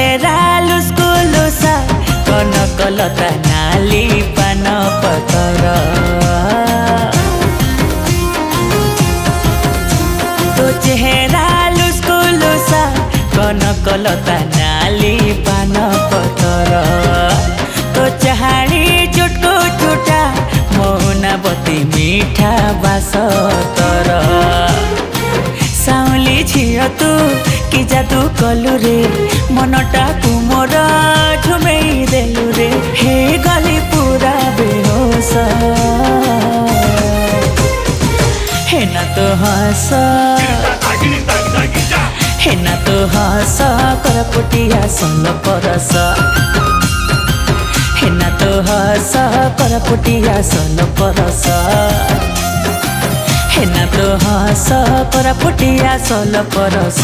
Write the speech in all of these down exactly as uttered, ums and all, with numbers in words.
चेहरा लुस्कुलुसा कनकलता नाली पान पतर तो चेहरा लुस्कुलुसा कनकलता नाली पान पतर तो चाहाड़ी चुटको चुटा मौनावती मीठा बास तर साउली झियो तू कि जादू कलु रे मनटा को मोर झुमेई देलु रे हे गली पूरा बेहोश हे ना तो हस हे ना तो हस कर पुटिया सुन परस हे ना तो हस कर पुटिया सुन परस हे ना तो हस कर पुटिया सल परस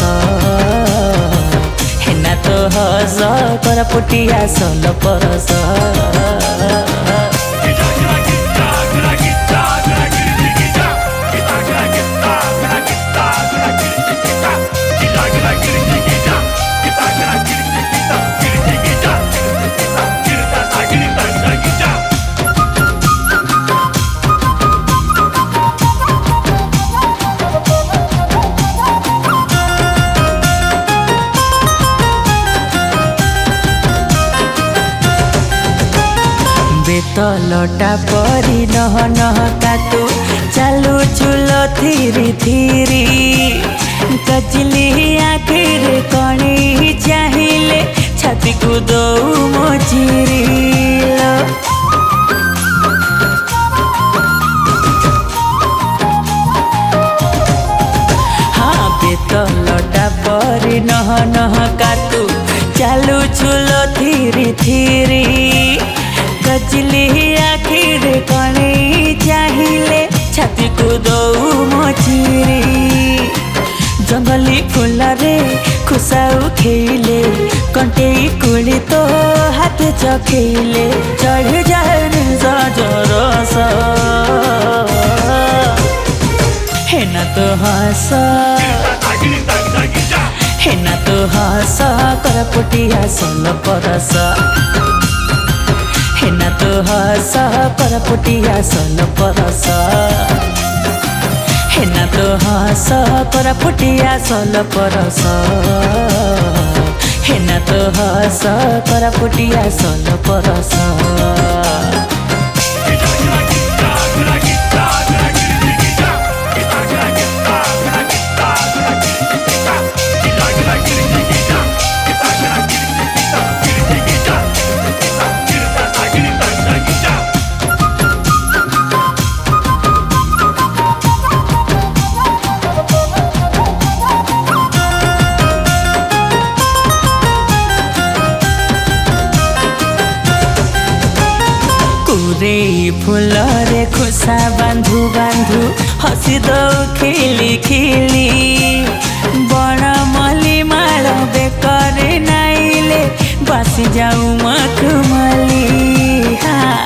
हे ना तो हस कर पुटिया सल परस बेतलटा परी नह नह कातु चालू चुल थीरी थीरी कचली आखिर कणी चाहिले छाती को दो मोचिरी हाँ बेतलटा परी नह नह कातु चालू चुल थीरी थीरी कचली आखिर कणी चाहिले छाती को दो मोचिरी जंगली फूल रे खुसाऊ खेले कंटेई कुली तो हाथ चखेले चढ़ जाए जरस हे ना तो हस हे ना तो हस कर पुटिया सल परस हे ना तो हस कर पुटिया सल परस हे ना तो हस कर पुटिया सल परस हे ना तो हस कर पुटिया सल परस रे फूल रे खुसा बांधु बांधु हसी दो खिली खिली बड़ मली माल बेकर नाइले बासी जाऊ मखमली हाँ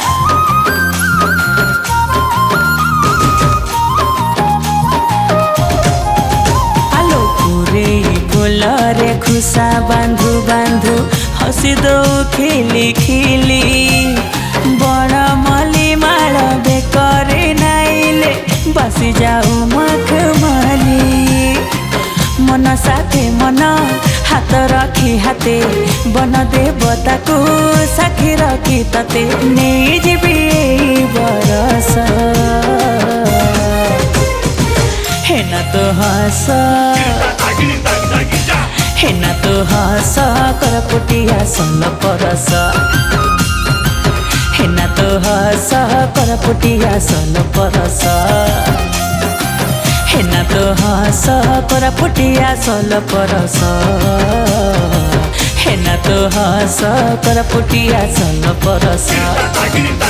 आलो पूरे फूल रे खुसा बांधु बांधु हसी दो खिली खिली बड़ मली माल बेकर नाइले बासी जाऊ मखमली मन साथे मन हाथ रखी हाथे बन देवता को साखी रखी तते नहीं जीवी बरस हे ना तो हस हे ना तो हस कर पुटिया सल परस हे ना तो हस कर पुटिया सल परस हे ना तो हस कर पुटिया सल परस हे ना तो हस कर पुटिया सल परस।